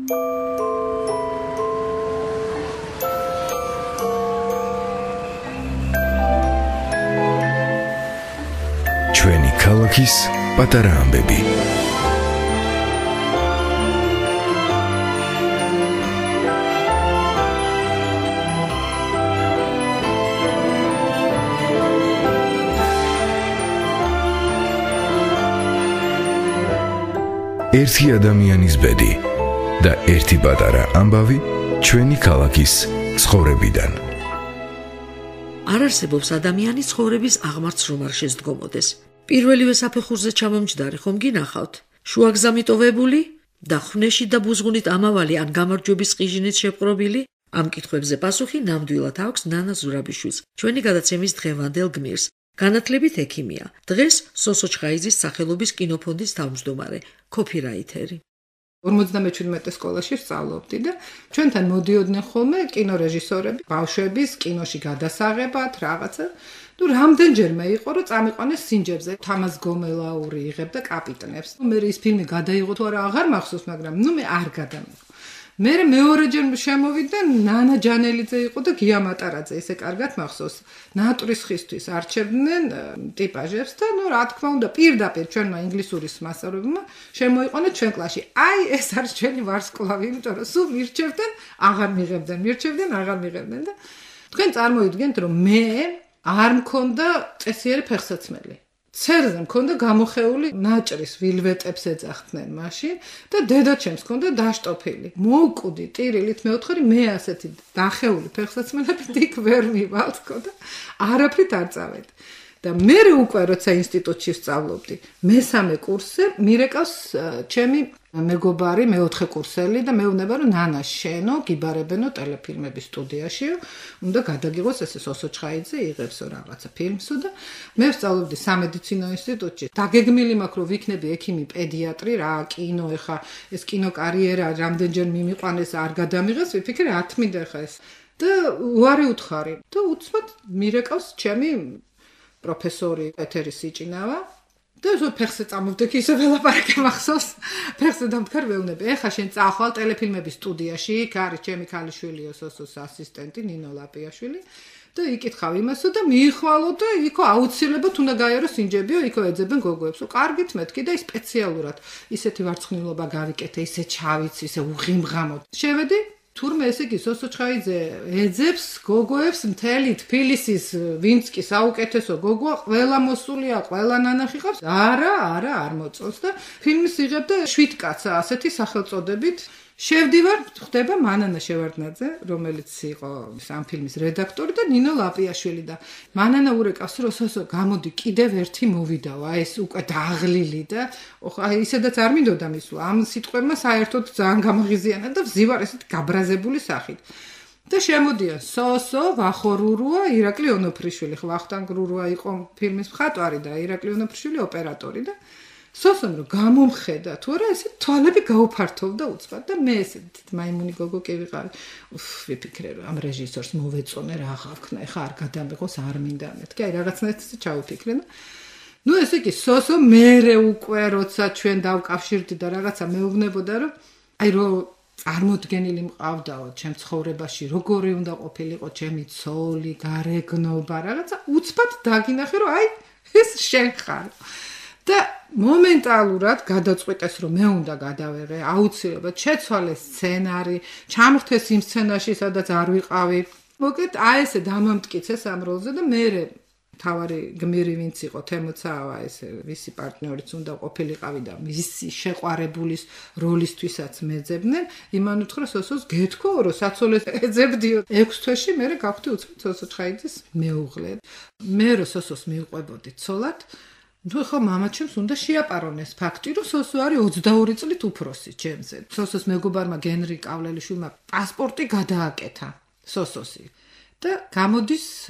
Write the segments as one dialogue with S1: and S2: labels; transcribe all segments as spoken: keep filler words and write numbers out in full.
S1: ჩვენი ქალაქის პატარა ამბები. ერთი ადამიანის ბედი და ერთი პატარა ამბავი ჩვენი ქალაქის ცხოვრებიდან.
S2: არ არსებობს ადამიანის ცხოვრების აღმართ რომ არ შესდგომოდეს. პირველივე საფეხურზე ჩამომჯდარი ხომ გინახავთ? შუაგზა მიტოვებული და ხვნეში და ბუზღუნით ამავალი ან გამარჯვების ყიჟინით შეპყრობილი? ამ კითხვებზე პასუხი ნამდვილად აქვს ნანა ზურაბიშვილს, ჩვენი გადაცემის დღევანდელ გმირს. განათლებით ექიმია, დღეს სოსო ჩხაიძის სახელობის კინოფონდის თავმჯდომარე, კოპირაიტერი.
S3: ორმოცდამეჩვიდმეტე სკოლაში ვსწავლობდი და ჩვენთან მოდიოდნენ ხოლმე კინორეჟისორები, ბავშვების კინოში გადასაღებად, რაღაცა. ნუ რამდენჯერმე იყო რომ წამიყვანეს სინჯებზე. თამაზ გომელაური იღებდა კაპიტნებს. მე ის ფილმი გადაიღო თუ არა აღარ მახსოვს, მაგრამ ნუ მე არ გადამიღო. მე მეორეჯერ შემოვიდა ნანა ჯანელიძე იყო და გია მატარაძე, ესე კარგად მახსოვს. ნატურის ხისთვის არჩევდნენ ტიპაჟებს და ნუ რა თქმა უნდა პირდაპირ ჩვენმა ინგლისურის მასწავლებელმა შემოიყვანეთ ჩვენ კლასში. აი ეს არის ჩვენი ვარსკვლავი, იმიტომ რომ სულ მირჩევდნენ, აღარ მიღებდნენ, მირჩევდნენ, აღარ მიღებდნენ და თქვენ წარმოიდგენთ რომ მე არ მქონდა წესიერი ფეხსაცმელი. ცერზე მქონდა გამოხეული ნაჭრის ვილვეტებს ეძახდნენ მაშინ და დედაჩემს მქონდა დაშტოფილი. მოვკვდი ტირილით მეოთხარი მე ასეთი დახეული ფეხსაცმელებით იქ ვერ მივალ თქო და არაფრით არ წავედი. და მე უკვე როცა ინსტიტუტში ვსწავლობდი, მესამე კურსზე მირეკავს ჩემი მეგობარი მეოთხე კურსელი და მეუბნება რომ ნანა შენო გიბარებენო ტელეფილმების სტუდიაში, უნდა გადაგიღოს ესე სოსო ჩხაიძე იღებსო რაღაცა ფილმსო და მე ვსწავლობდი სამედიცინო ინსტიტუტში. დაგეგმილი მაქვს რომ ვიქნები ექიმი, პედიატრი, რა კინო ეხა ეს კინო კარიერა რამდენჯერ მიმიყვანეს არ გადამიღეს, ვიფიქრე რა თმინდა ეხა ეს. და უარი უთხარი და უცბად მირეკავს ჩემი პროფესორი ეთერი სიჭინავა და ზო ფეხზე წამოვდექი ისე ველაპარაკე მახსოვს ფეხზე დამდგარ ვეუბნები ეხა შენ წახვალ ტელეფილმების სტუდიაში იქ არის ჩემი ქალიშვილიო სოსოს ასისტენტი ნინო ლაპიაშვილი და იკითხავ იმასო და მიიხვალო და იქო აუცილებლად უნდა გაიარო სინჯებიო იქო ეძებენ გოგოებსო კარგით მეთქი და სპეციალურად ისეთი ვარცხნილობა გავიკეთე ისე ჩავიცი ისე უღიმღამოდ შევედი თურმე ესე იგი სოსო ჩხაიძე ეძებს გოგოებს მთელი თბილისის ვინც კი საუკეთესო გოგოა ყველა მოსულია ყველა ნანახი ყავს არა არა არ მოწონს და ფილმის იღებდა შვიდ კაცა ასეთი სახელწოდებით შევდივარ ხდება მანანა შევარდნაძე რომელიც იყო ამ ფილმის რედაქტორი და ნინო ლაპიაშვილი და მანანა ურეკავს რომ სოსო გამოდი კიდევ ერთი მოვიდაო აი ეს უკვე დაღლილი და აი ისედაც არ მინდოდა მისვლა ამ სიტყვებმა საერთოდ ძალიან გამაღიზიანა და ვზივარ ესეთ გაბრაზებული სახით და შემოდიან სოსო ვახორურუა ირაკლი ონოფრიშვილი ხო ვახტანგ რურუა იყო ფილმის მხატვარი და ირაკლი ონოფრიშვილი ოპერატორი და სოსომ რომ გამომხედა თუ არა ესე თვალები გაუფართოვდა უცბად და მე ესე მაიმუნი გოგო კი ვიყავი უფ ვიფიქრე რომ ამ რეჟისორს მოვეწონე რა ხავქნა ეხა არ გადამიღოს არ მინდა მეთქი აი რაღაცნაირად ესე ჩავიფიქრე და ნუ ესე კი სოსო მერე უკვე როცა ჩვენ დავკავშირდი და რაღაცა მეუბნებოდა რომ აი რომ წარმოდგენილი მყავდაო ჩემ ცხოვრებაში როგორი უნდა ყოფილიყო ჩემი ცოლი გარეგნობა რაღაცა უცბად დაგინახე რომ აი ეს შენ ხარ და მომენტალურად გადაწყვიტეს რომ მე უნდა გადავერე აუცილებლად შეცვალე სცენარი ჩამრთეს იმ სცენაში სადაც არ ვიყავი მოკლედ აი ესე დამამტკიცეს ამ როლზე და მე თავარი გმირი ვინც იყო თემოცავა ესე ვისი პარტნიორიც უნდა ყოფილიყავი და მისი შეყვარებულის როლისთვისაც მეძებდნენ იმან უთხრა სოსოს გეთქო რომ საცოლეს ეძებდიო ექვს თვეში მე გავხდი უცბად სოსო ჩხაიძის მეუღლე მე რო სოსოს მივყვებოდი ცოლად ნუ ხო მამაჩემს უნდა შეაპარონეს ფაქტი რომ სოსო არის ოცდაორი წლით უფროსი ჩემზე სოსოს მეგობარმა გენრი კავლელიშვილმა პასპორტი გადააკეთა სოსოსი და გამოდის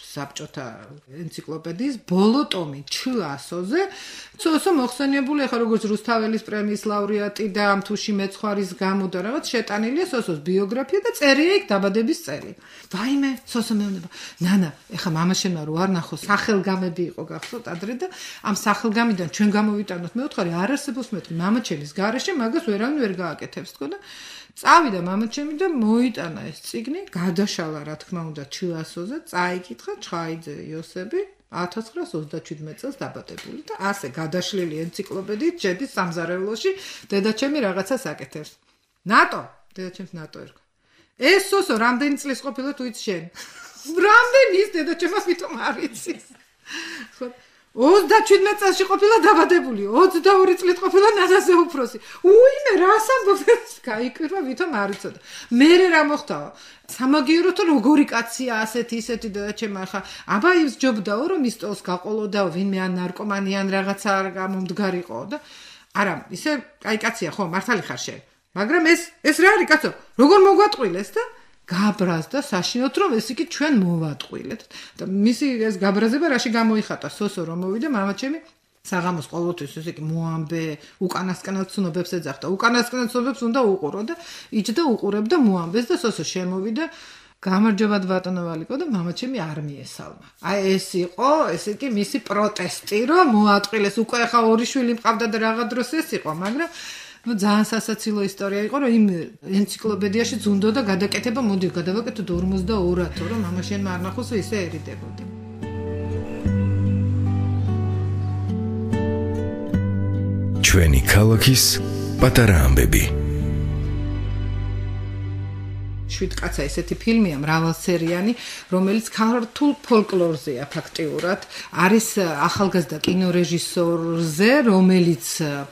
S3: საბჭოთა ენციკლოპედიის ბოლო ტომი ჩასოზე. სოსო მოხსენებული ახლა როგორც რუსთაველის პრემიის ლაურეატი და ამ თუში მეცხვარის გამო და რაღაც შეტანილია სოსოს ბიოგრაფია და წერია იქ დაბადების წელი. ვაიმე, სოსო მეუბნება, ნანა, ეხა მამაშენმა რო არ ნახო, სახელგამები იყო გახსოვთ ადრე და ამ სახელგამიდან ჩვენ გამოვიტანოთ. მე ვთხარი არ არსებობს მეთქი მამაჩელის გარეშე მაგას ვერავინ ვერ გააკეთებს თქო და წავიდა მამაჩემი და მოიტანა ეს წიგნი, გადაშალა რა თქმა უნდა ჩიასოზე, წაიკითხა ჩხაიძე იოსები ათას ცხრაას ოცდაშვიდმეტ წელს დაბადებული და ასე გადაშლილი ენციკლოპედიით შედის სამზარეულოში დედაჩემი რაღაცას აკეთებს. ნატო, დედაჩემს ნატო ერქვა. ეს სოსო რამდენი წლის ყოფილა თუ იცი შენ? რამდენი ის დედაჩემას ვითომ არ იცის? ხო ოცდაშვიდმეტ წელში ყოფილა დაბადებული, ოცდაორი წლით ყოფილა ნანაზე უფროსი. უიმე, რას ამბობს? გაიკვირვა, ვითომ არ იცოდა. მერე რა მოხდა? სამაგიერო თუ როგორი კაცია ასეთი ისეთი დედაჩემა ხა. აბა ის ჯობდაო რომ ის ტოლს გაყოლოდაო ვინმე ან ნარკომანი ან რაღაცა გამომდგარიყო და არა, ისე კაი კაცია ხო, მართალი ხარ შენ. მაგრამ ეს ეს რა არის კაცო? როგორ მოგვატყვილეს და გაბრაზდა საშინოთ რომ ეს იგი ჩვენ მოვატყვილეთ და მისი ეს გაბრაზება რაში გამოიხატა სოსო რომ მოვიდა მამაჩემი საღამოს ყოველთვის ეს იგი მოამბე უკანასკნელ ცნობებს ეძახდა უკანასკნელ ცნობებს უნდა უყურო და იჯდა უყურებდა მოამბეს და სოსო შემოვიდა გამარჯობა ბატონო ვალიკო და მამაჩემი არ მიესალმა აი ეს იყო ეს იგი მისი პროტესტი რომ მოატყვილეს უკვე ხა ორი შვილი მყავდა და რაღა დროს ეს იყო მაგრამ ну ძალიან სასაცილო ისტორია იყო რომ იმ ენციკლოპედიაში ზუნდოდა გადაკეთება მოდი გადავაკეთოთ ორმოცდაორათო რომ მამაშენმა არ ნახოს ისე ერიდებოდი
S1: ჩვენი ქალაქის პატარა ამბები
S3: შვიდკაცა ესეთი ფილმია მრავალსერიანი რომელიც ქართულ ფოლკლორზეა ფაქტიურად არის ახალგაზრდა კინორეჟისორზე რომელიც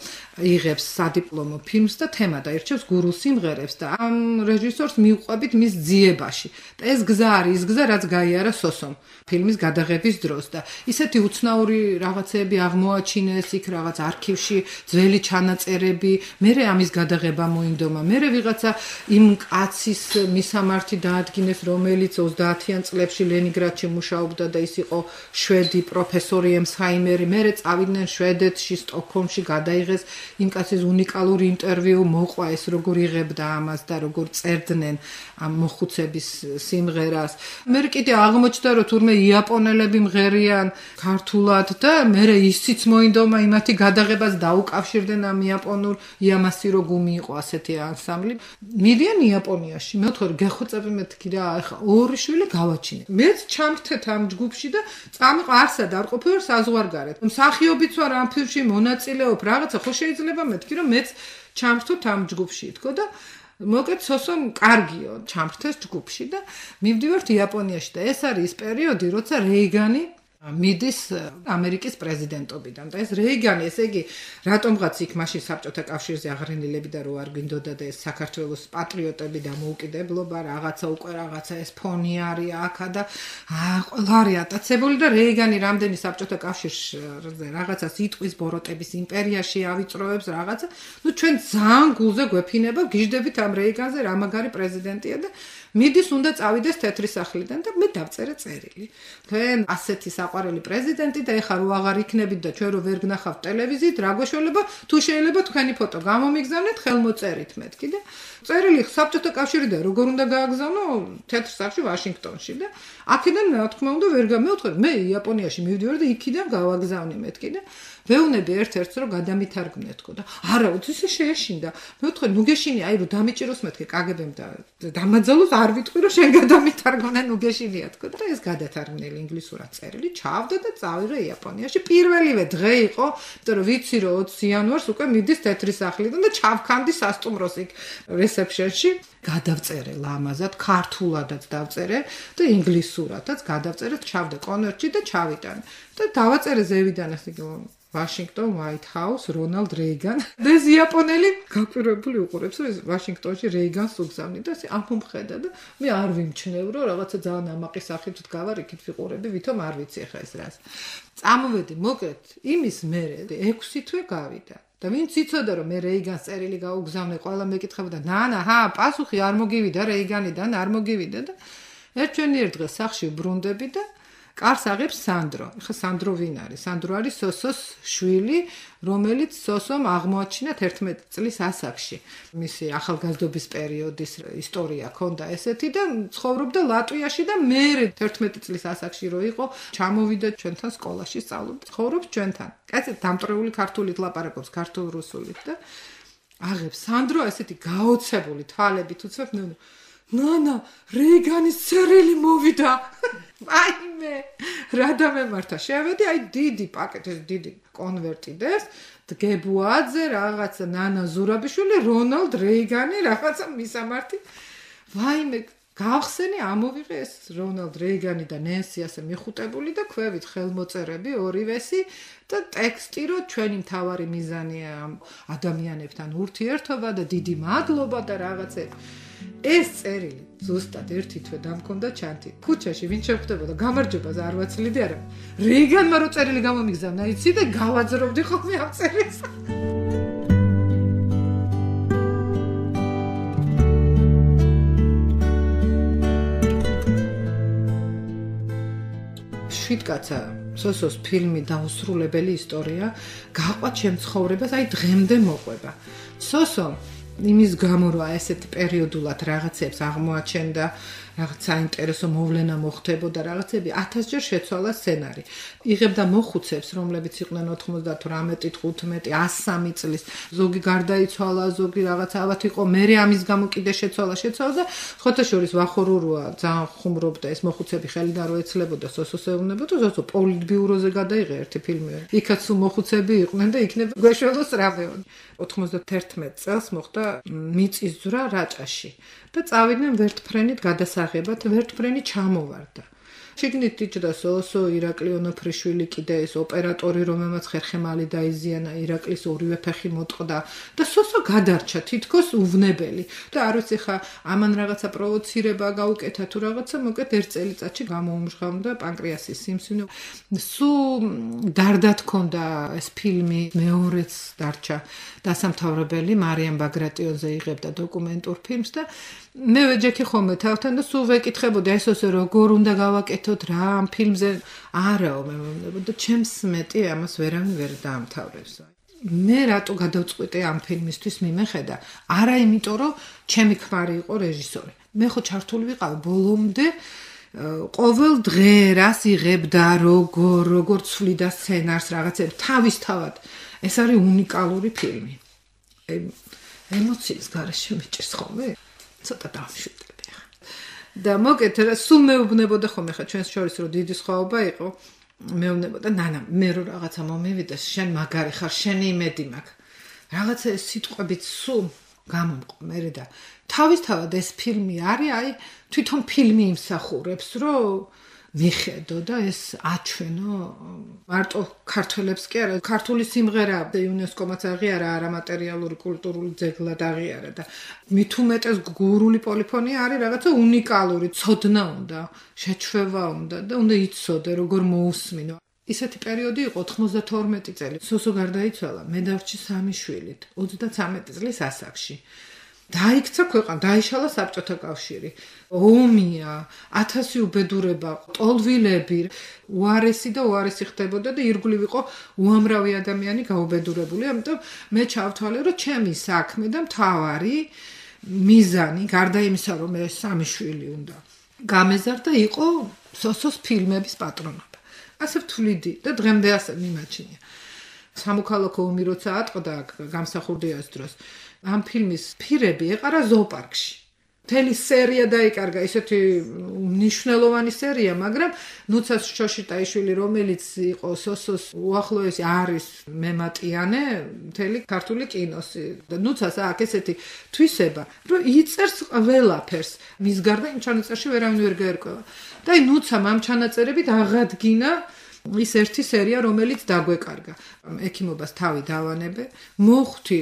S3: იღებს სადიპლომო ფილმს და თემა დაირჩევს გურულ სიმღერებს და ამ რეჟისორს მიუყვებით მის ძიებაში. და ეს გზა არის ის გზა, რაც გაიარა სოსომ ფილმის გადაღების დროს და ისეთი უცნაური რაღაცეები აღმოაჩინეს იქ რაღაც არქივში, ძველი ჩანაწერები, მერე ამის გადაღება მოინდომა, მერე ვიღაცა იმ კაცის მისამართი დაადგინეს, რომელიც ოცდაათიან წლებში ლენინგრადში მუშაობდა და ის იყო შვედი პროფესორი ემსჰაიმერი, მერე წავიდნენ შვედეთში, სტოკჰოლმში გადაიღეს იმ კაცის უნიკალური ინტერვიუ მოყვა ეს როგორ იღებდა ამას და როგორ წერდნენ ამ მოხუცების სიმღერას. მე კიდე აღმოჩნდა რომ თურმე იაპონელები მღერიან ქართულად და მე ისიც მოინდომა იმათი გადაღებას დაუკავშირდნენ ამ იაპონურ იამასირო გუმი იყო ასეთი ანსამბლი. მიდიან იაპონიაში. მე ვთქვი გეხოცები მეთქი რა ახლა ორი შვილი გავაჩინე. მეც ჩამრთეთ ამ ჯგუფში და წამიყვა არსად არ ყოფილა საზღვარგარეთ. მსახიობიც ვარ ამ ფილმში მონაწილეობ რაღაცა ხო შეიძლება მეთქი რომ მეც ჩამრთოთ ამ ჯგუფში თქო და მოკეთ სოსომ კარგიო ჩამრთეს ჯგუფში და მივდივართ იაპონიაში და ეს არის პერიოდი როცა რეიგანი მიდის ამერიკის პრეზიდენტობიდან და ეს რეიგანი ესე იგი რატომღაც იქ მაშინ საბჭოთა კავშირზე აღრენილები და რო არ გვინდოდა და ეს საქართველოს პატრიოტები და მოუკიდებლობა რაღაცა უკვე რაღაცა ეს ფონი არის აქა და აა ყველა არის ატაცებული და რეიგანი რამდენი საბჭოთა კავშირზე რაღაცა სიტყვის ბოროტების იმპერიაში ავიწროებს რაღაცა ну ჩვენ ძალიან გულზე გვეფინება გიждდებით ამ რეიგანზე რა მაგარი პრეზიდენტია და მიდის უნდა წავიდეს თეთრი სახლიდან და მე დავწერე წერილი თქვენ ასეთი საყვარელი პრეზიდენტი და ეხლა რო აღარ იქნებით და ჩვენ რო ვერ გნახავთ ტელევიზიით რა გვეშველება თუ შეიძლება თქვენი ფოტო გამომიგზავნეთ ხელმოწერით მეთქი და წერილი საბჭოთა კავშირიდან როგორ უნდა გააგზავნო თეთრ სახლში ვაშინგტონში და აქედან რა თქმა უნდა ვერ გამევთხარ მე იაპონიაში მივდივარ და იქიდან გავაგზავნე მეთქი და ვეუნები ერთ-ერთს რომ გადამითარგმნე თქო და არა უც ისე შეეშინდა მე ვთქვი ნუ გეშინია აი რომ დამიჭიროს მეთქი კაგებემ და დამაძალოს არ ვიტყვი რომ შენ გადამითარგმნე ნუ გეშინია თქო და ეს გადათარგმნელი ინგლისურად წერილი ჩავდა და წავიღე იაპონიაში პირველივე დღე იყო იმიტომ რომ ვიცი რომ ოცი იანვარს უკვე მიდის თეთრი სახლიდან და ჩავქანდი სასტუმროს იქ რეცეპშენში გადავწერე ლამაზად ქართულადაც დავწერე და ინგლისურადაც გადავწერე ჩავდა კონვერტში და ჩავიტანე და დავაწერე ზევიდან ასე Washington White House Ronald Reagan და ეს იაპონელი გაკვირვებული უყურებს რომ ეს ვაშინგტონში რეიგანს უგზავნი და ამ მომხედა და მე არ ვიმჩნევ რომ რაღაცა ძალიან ამაყი სახით გავარ იქით ვიყურები ვითომ არ ვიცი ახლა ეს რას წამოვედი მოკეთ იმის მერე ექვსი თვე გავიდა და ვინც იცოდა რომ მე რეიგანს წერილი გაუგზავნე ყველა მეკითხებოდა ნანა ჰა პასუხი არ მოგივიდა რეიგანიდან არ მოგივიდა და ერთვენიერ დღეს სახში ბრუნდები და კარს აღებს სანდრო. ეხლა სანდრო ვინ არის? სანდრო არის სოსოს შვილი, რომელიც სოსომ აღმოაჩინა თერთმეტი წლის ასაკში. მისი ახალგაზრდობის პერიოდის ისტორია ქონდა ესეთი და ცხოვრობდა ლატვიაში და მერე თერთმეტი წლის ასაკში რო იყო, ჩამოვიდა ჩვენთან სკოლაში სწავლობდა. ცხოვრობს ჩვენთან. კაცი დამტრეული ქართულით ლაპარაკობს, ქართულ-რუსულით და აღებს სანდრო ესეთი გაოცებული თვალებით უცებ ნუ ნანა, რეიგანის წერილი მოვიდა. აიმე, რა დამემართა. შევედი, აი დიდი პაკეტი, დიდი კონვერტიდეს, დგებუაძე, რაღაცა ნანა ზურაბიშვილი, რონალდ რეიგანი, რაღაცა მისამართი. ვაიმე, გავხსენი, ამოვიღე ეს რონალდ რეიგანი და ნენსი ასე მიხუტებული და ქვევით ხელმოწერები ორივესი და ტექსტი, რომ ჩვენი მთავარი მიზანია ადამიანებთან ურთიერთობა და დიდი მადლობა და რაღაცები. ეს წერილი ზუსტად ერთი თვე დამქონდა ჩანთი. ქუჩაში ვინ შეხვდებოდა გამარჯვებას არ ვაცლიდი არა. რეიგანმა რო წერილი გამომიგზავნა, იცი და გავაძრობდი ხოლმე ამ წერილს. შვიდკაცა სოსოს ფილმი დაუსრულებელი ისტორია გაყვა ჩემ ცხოვრებას, აი დღემდე მოყვება. სოსო იმის გამო რომ ესეთი პერიოდულად რაღაცებს აღმოაჩენდა, რაღაც საინტერესო მოვლენა მოხდებოდა, რაღაცები ათასჯერ შეცვალა სცენარი. იღებდა მოხუცებს, რომლებიც იყვნენ ოთხმოცდათვრამეტი, თხუთმეტი, ასი სამი წლის, ზოგი გარდაიცვალა, ზოგი რაღაც ავად იყო, მერე ამის გამო კიდე შეცვალა, შეცვალა და ხოთა შორის ვახორუროა ძალიან ხუმრობდა ეს მოხუცები ხელიდან რო ეცლებოდა, სოსოს ეუბნებოდა, სოსო პოლიტბიუროზე გადაიღე ერთი ფილმი. იქაც სულ მოხუცები იყვნენ და იქნება გვეშველოს რამეონი. ოთხმოცდათერთმეტ წელს მოხდა მიწისძვრა რაჭაში და წავიდნენ ვერტფრენით გადასაღებად, ვერტფრენი ჩამოვარდა. შიგნით იჭდა სოსო, ირაკლი ონოფრიშვილი, კიდე ეს ოპერატორი, რომელმაც ხერხემალი დაიზიანა, ირაკლის ორივე ფეხი მოტყდა და სოსო გადარჩა თითქოს უვნებელი. და არ ვიცი ხა ამან რაღაცა პროვოცირება გაუკეთა თუ რაღაცა, მოკეთ ერთ წელიწადში გამოუმჟღავნდა პანკრეასის სიმსივნე. სულ დარდად ჰქონდა ეს ფილმი, მეორეც დარჩა დასამთავრებელი მარიამ ბაგრატიონზე იღებდა დოკუმენტურ ფილმს და მე ვეჯექი ხოლმე თავთან და სულ ვეკითხებოდი ეს ოსე როგორ უნდა გავაკეთოთ რა ამ ფილმზე არაო მე მომნებოდა ჩემს მეტი ამას ვერავინ ვერ დაამთავრებს. მე რატო გადავწყვიტე ამ ფილმისთვის მიმეხედა? არა იმიტომ რომ ჩემი ქმარი იყო რეჟისორი. მე ხო ჩართული ვიყავ ბოლომდე ყოველ დღე რას იღებდა, როგორ როგორ ცვლიდა სცენარს რაღაცებს თავისთავად. ეს არის უნიკალური ფილმი. ემოციის გარეშე მიჭირს ხოლმე. ცოტა დავშვიდები ხა. და მოკეთ რა სულ მეუბნებოდა ხოლმე ხა ჩვენს შორის რომ დიდი სხვაობა იყო. მეუბნებოდა ნანა, მე რო რაღაცა მომივიდა, შენ მაგარი ხარ, შენი იმედი მაქვს. რაღაცა ეს სიტყვებით სულ გამომყო მე და თავისთავად ეს ფილმი არის, აი თვითონ ფილმი იმსახურებს, რომ მიხედო და ეს აჩვენო მარტო ქართველებს კი არა, ქართული სიმღერა და იუნესკომაც აღიარა არამატერიალური კულტურული ძეგლად აღიარა და მით უმეტეს გურული პოლიფონია არის რაღაცა უნიკალური, ცოდნა უნდა, შეჩვევა უნდა და უნდა იცოდე როგორ მოусმინო. ისეთი პერიოდი იყო ოთხმოცდათორმეტი წელი. სოსო გარდაიცვალა, მე დავრჩი სამი შვილით, ოცდათვრამეტი წლის ასაკში. დაიქცა ქვეყანა, დაიშალა საბჭოთა კავშირი. ომია, ათასი უბედურება, ტოლვილები, უარესი და უარესი ხდებოდა და ირგვლივ იყო უამრავი ადამიანი გაუბედურებული. ამიტომ მე ჩავთვალე, რომ ჩემი საქმე და მთავარი მიზანი, გარდა იმისა, რომ მე სამი შვილი უნდა გამეზარდა, იყო სოსოს ფილმების პატრონობა. ასე ვთვლიდი და დღემდე ასე მიმაჩნია. სამოქალაქო ომი როცა ატყდა გამსახურდიას დროს, ამ ფილმის ფირები ეყარა ზოოპარკში. მთელი სერია დაიკარგა, ისეთი მნიშვნელოვანი სერია, მაგრამ ნუცას შოშიტაიშვილი, რომელიც იყო სოსოს უახლოესი არის მემატიანე მთელი ქართული კინოს. და ნუცას აქვს ესეთი თვისება, რომ იწერს ყველაფერს. მის გარდა იმ ჩანაწერში ვერავინ ვერ გაერკვევა. და აი ნუცამ ამ ჩანაწერებით აღადგინა ის ერთი სერია, რომელიც დაგვეკარგა. ექიმობას თავი დავანებე, მოხვდი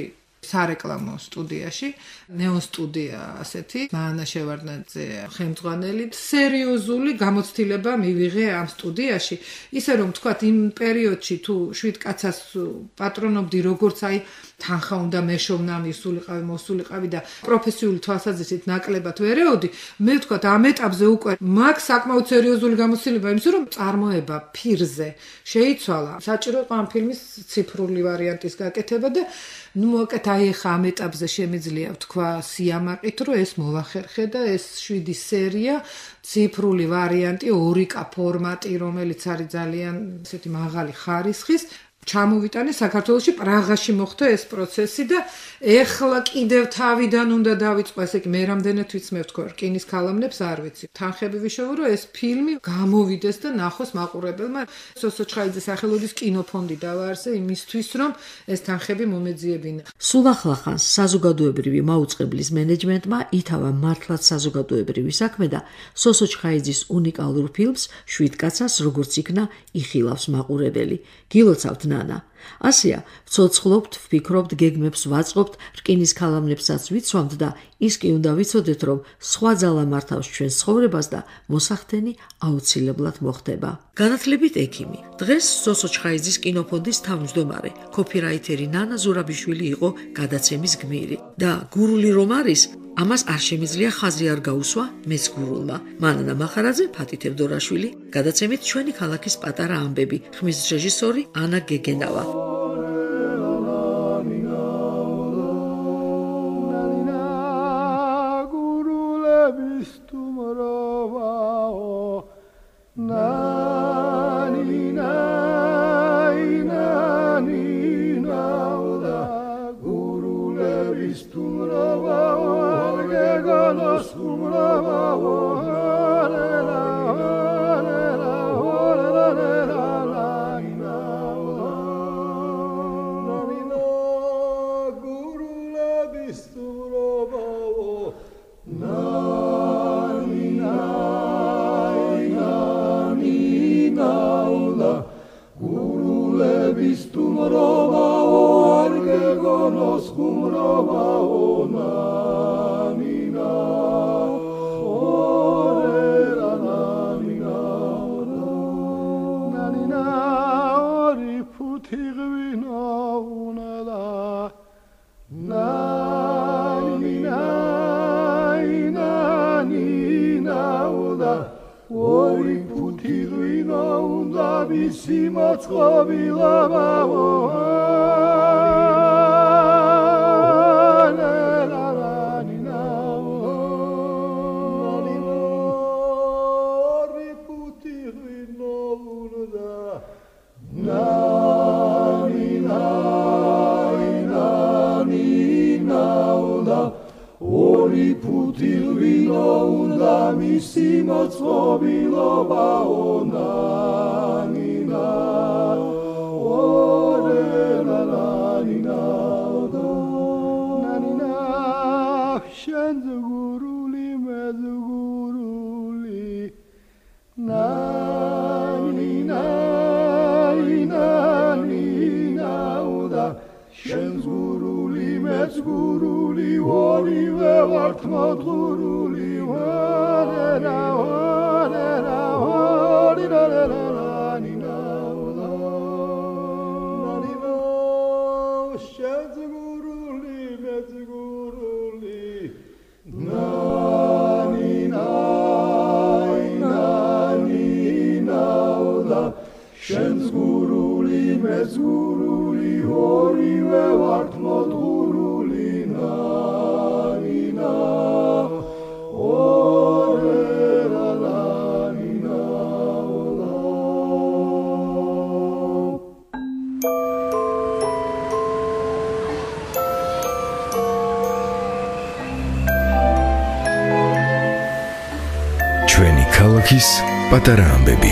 S3: სარეკლამო სტუდიაში, ნეონ სტუდია ასეთი, მანა შევარდნაძე ხელმძღვანელი, სერიოზული გამოცდილება მივიღე ამ სტუდიაში, ისე რომ თქვათ იმ პერიოდში თუ შვიდ კაცას პატრონობდი როგორც აი თანხა უნდა მეშოვნა, მისულიყავი, მოსულიყავი და პროფესიული თვალსაზრისით ნაკლებად ვერეოდი, მე ვთქვათ ამ ეტაპზე უკვე მაგ საკმაოდ სერიოზული გამოცდილება იმის რომ წარმოება ფირზე შეიცვალა. საჭირო იყო ამ ფილმის ციფრული ვარიანტის გაკეთება და ნუ მოკეთ აი ხა ამ ეტაპზე შემიძლია ვთქვა სიამაყით რომ ეს მოვახერხე და ეს შვიდი სერია ციფრული ვარიანტი ორი კა ფორმატი რომელიც არის ძალიან ესეთი მაღალი ხარისხის ჩამოვიტანე საქართველოში პრაღაში მოხდა ეს პროცესი და ეხლა კიდევ თავიდან უნდა დავიწყო ესე იგი მე რამდენად ვიცმევ თქო რკინის ქალამნებს არ ვიცი თანხები ვიშოვო რომ ეს ფილმი გამოვიდეს და ნახოს მაყურებელმა სოსო ჩხაიძის სახელობის კინოფონდი დავაარსე იმისთვის რომ ეს თანხები მომეძიებინა
S2: სულ ახლახანს საზოგადოებრივი მაუწყებლის მენეჯმენტმა ითავა მართლაც საზოგადოებრივი საქმე და სოსო ჩხაიძის უნიკალურ ფილმს შვიდ კაცას როგორც იქნა იხილავს მაყურებელი გილოცავთ ნანა ასია ვცოცხლობთ ვფიქრობთ გეგმებს ვაწყობთ რკინის ქალამნებსაც ვიცვამთ და ის კი უნდა ვიცოდეთ რომ სხვა ძალა მართავს ჩვენს ცხოვრებას და მოსახდენი აუცილებლად მოხდება განათლებით ექიმი დღეს სოსო ჩხაიძის კინოფონდის თავმჯდომარე კოპირაიტერი ნანა ზურაბიშვილი იყო გადაცემის გმირი და გურული რომ არის ამას არ შემიძლია ხაზი არ გაუსვა მეც გურულმა მანანა მახარაძე ფათი თევდორაშვილი გადაცემით ჩვენი ქალაქის პატარა ამბები ხმის რეჟისორი ანა გეგენავა ჩვენი ქალაქის პატარა ამბები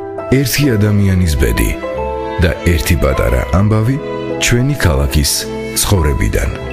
S2: ერთი ადამიანის ბედი და ერთი პატარა ამბავი ჩვენი ქალაქის
S1: ცხოვრებიდან.